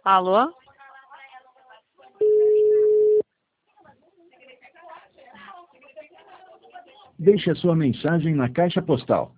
Alô? Deixe a sua mensagem na caixa postal